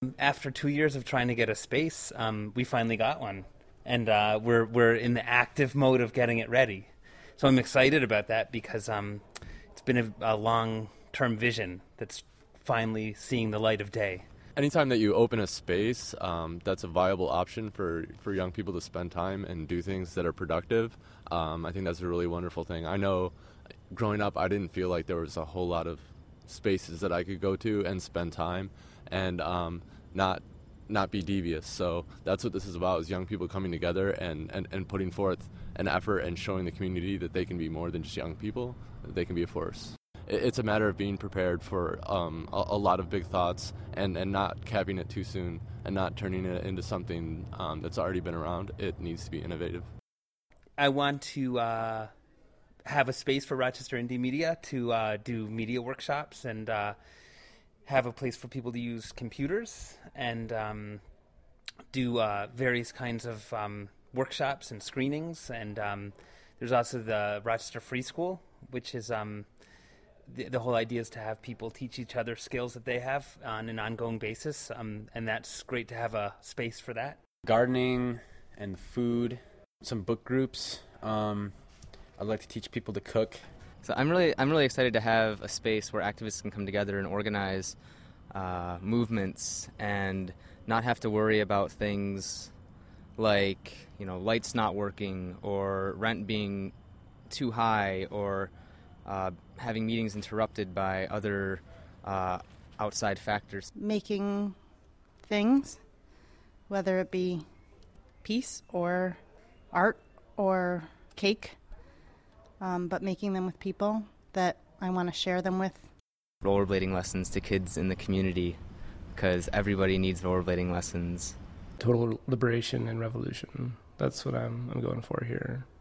After 2 years of trying to get a space, we finally got one, and we're in the active mode of getting it ready. So I'm excited about that because it's been a long-term vision that's finally seeing the light of day. Anytime that you open a space that's a viable option for young people to spend time and do things that are productive, I think that's a really wonderful thing. I know growing up I didn't feel like there was a whole lot of spaces that I could go to and spend time and not be devious. So that's what this is about, is young people coming together and putting forth an effort and showing the community that they can be more than just young people, that they can be a force. It's a matter of being prepared for a lot of big thoughts and not capping it too soon and not turning it into something that's already been around. It needs to be innovative. I want to have a space for Rochester Indie Media to do media workshops and have a place for people to use computers and do various kinds of workshops and screenings. And there's also the Rochester Free School, which is the whole idea is to have people teach each other skills that they have on an ongoing basis, and that's great to have a space for that. Gardening and food, some book groups. I'd like to teach people to cook. So I'm really excited to have a space where activists can come together and organize movements and not have to worry about things like, lights not working or rent being too high or having meetings interrupted by other outside factors. Making things, whether it be peace or art or cake, but making them with people that I want to share them with. Rollerblading lessons to kids in the community, because everybody needs rollerblading lessons. Total liberation and revolution. That's what I'm going for here.